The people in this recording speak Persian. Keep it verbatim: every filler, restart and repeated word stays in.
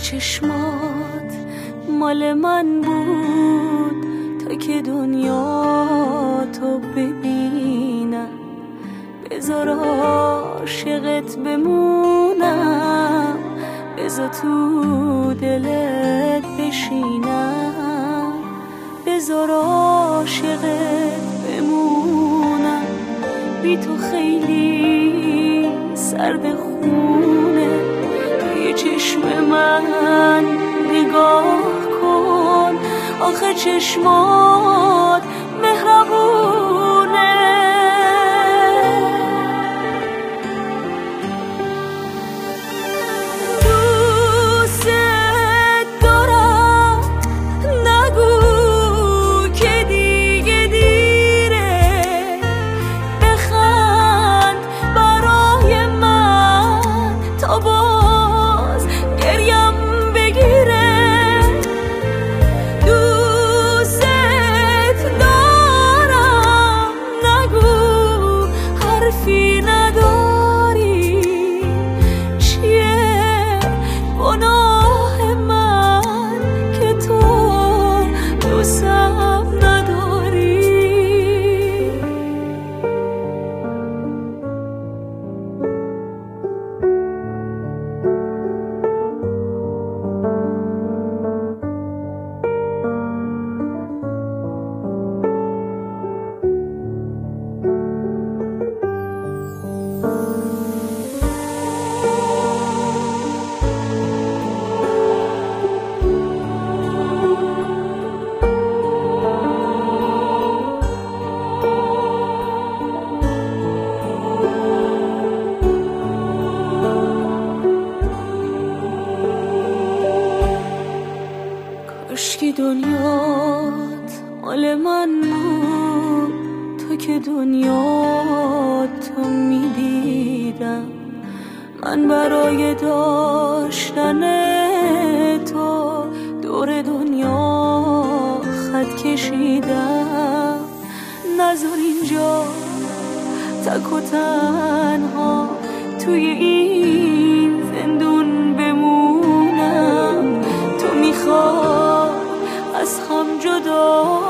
چشمات مال من بود تا که دنیا تو ببینم، بذار عاشقت بمونم، بذار تو دلت بشینم، بذار عاشقت بمونم. بی تو خیلی سرد خونه، توی چشم من نگاه کن، آخه چشمات مهربونه. دوست دارم، نگو که دیگه دیره، بخند برای من تا باز گریم بگیره. دوست دارم، نگو حرفی نداری، چیه گناه من که تو دوستم نداری. کاشکی دنیات مال من بود تا که دنیا تو میدیدم، من برای داشتن تو دور دنیا خط کشیدم. نذار اینجا تک و تنها توی این زندون بمونم، تو میخوای از هم جدا